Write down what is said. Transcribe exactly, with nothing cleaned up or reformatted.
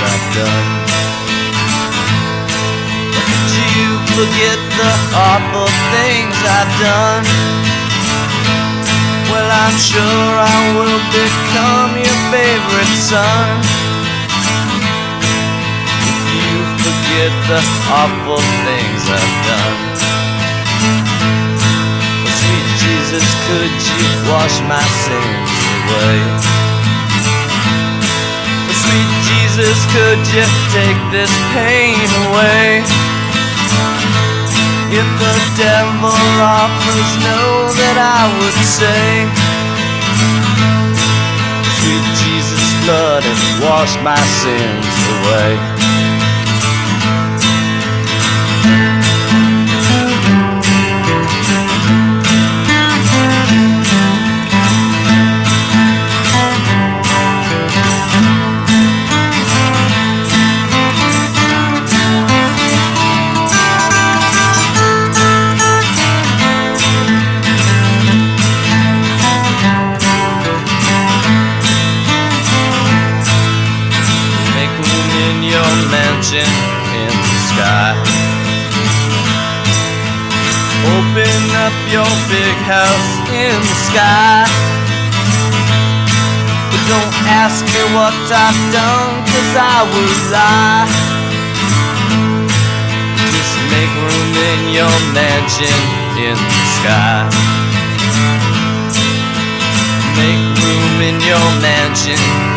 I've done. But did you forget the awful things I've done? Well, I'm sure I will become your favorite son. If you forget the awful things I've done. Well, sweet Jesus, could you wash my sins away? Well, sweet Jesus, could you take this pain away? If the devil offers, know that I would say, sweet Jesus' blood has washed my sins away. Mansion in the sky. Open up your big house in the sky. But don't ask me what I've done, 'cause I will lie. Just make room in your mansion in the sky. Make room in your mansion